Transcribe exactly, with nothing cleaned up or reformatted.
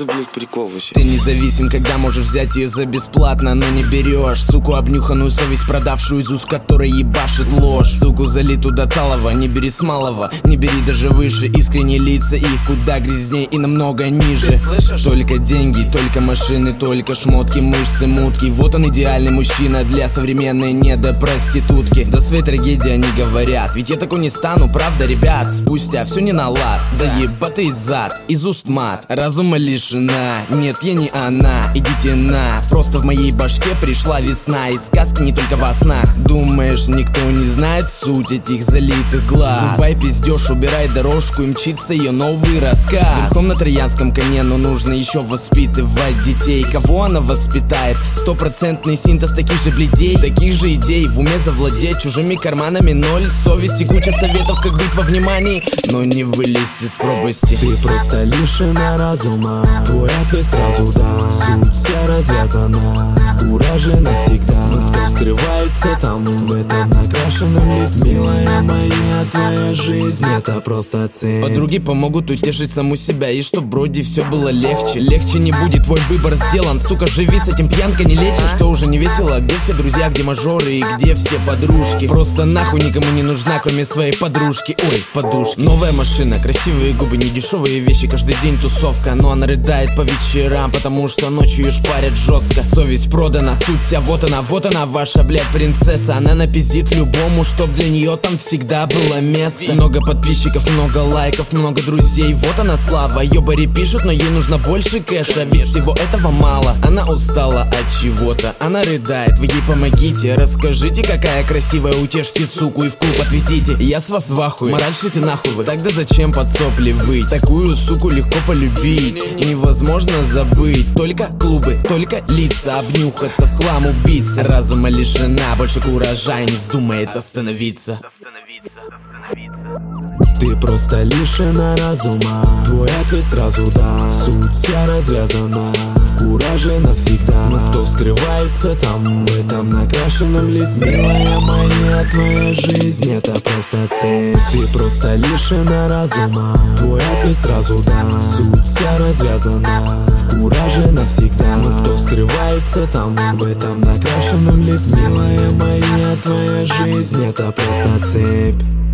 за, блядь, прикол вообще? Ты независим, когда можешь взять ее за бесплатно, но не берешь. Суку обнюханную совесть, продавшую, из уст которой ебашит ложь. Суку залитую до талого, не бери с малого, не бери даже выше. Искренние лица их куда грязнее и намного ниже. Только деньги, только машины, только шмотки, мышцы, мутки. Вот он идеальный мужчина для современной недопроститутки. До своей трагедии они говорят, ведь я такой не стану, правда, ребят? Спустя все не на лад, заебатый зад, из уст мат, разума лишена. Нет, я не она, идите на. Просто в моей башке пришла весна, и сказки не только во снах. Думаешь, никто не знает суть этих залитых глаз? Врубай пиздеж, убирай дорожку, и мчится ее новый рассказ. Верхом на троянском коне, но нужно еще воспитывать детей. Кого она воспитает? Стопроцентный синтез таких же бледей, таких же идей. В уме завладеть чужими карманами ноль совести, куча советов, как быть во внимании, но не вылезть из пропасти. Ты просто лишена разума, твой ответ сразу да. Суть вся развязана, в кураже навсегда. Но кто скрывается там, в этом накрашенном лице? Милая моя, твоя жизнь это просто цель. Подруги помогут утешить саму себя, и чтоб вроде все было легче. Легче не будет, твой выбор сделан. Сука, живи с этим, пьянка не лечит. Что уже не весело, где все друзья, где мажоры и где все подружки? Просто нахуй никому не нужна, кроме своей подружки. Ой, подушки. Новая машина, красивые губы, не дешевые вещи. Каждый день тусовка, но она рыдает по вечерам, потому что ночью ее шпарят жестко. Совесть продана, суть вся, вот она, вот она, ваша, блядь, принцесса. Она напиздит любому, чтоб для нее там всегда было место. Много подписчиков, много лайков, много друзей. Вот она слава, ёбари пишут, но ей нужно больше кэша, ведь всего этого мало. Она устала от чего-то, она рыдает, вы ей помогите. Расскажите, какая красивая, утешьте суку и в клуб отвезите. Я с вас в ахуе, мораль шлите нахуй вы. Тогда зачем под сопли выть? Такую суку легко полюбить, невозможно забыть. Только клубы, только лица, обнюхаться, в хлам убиться. Разума лишена, больше куража и не вздумает остановиться. Ты просто лишена разума, твой ответ сразу да. Суть вся развязана, в кураже навсегда. Но кто скрывается там, в этом накрашенном лице? Милая моя, твоя жизнь это просто цель. Ты просто лишена разума, твой ответ сразу да. Суть вся развязана, в кураже навсегда. Но кто скрывается там, в этом накрашенном лице? Милая моя, твоя жизнь это просто цепь.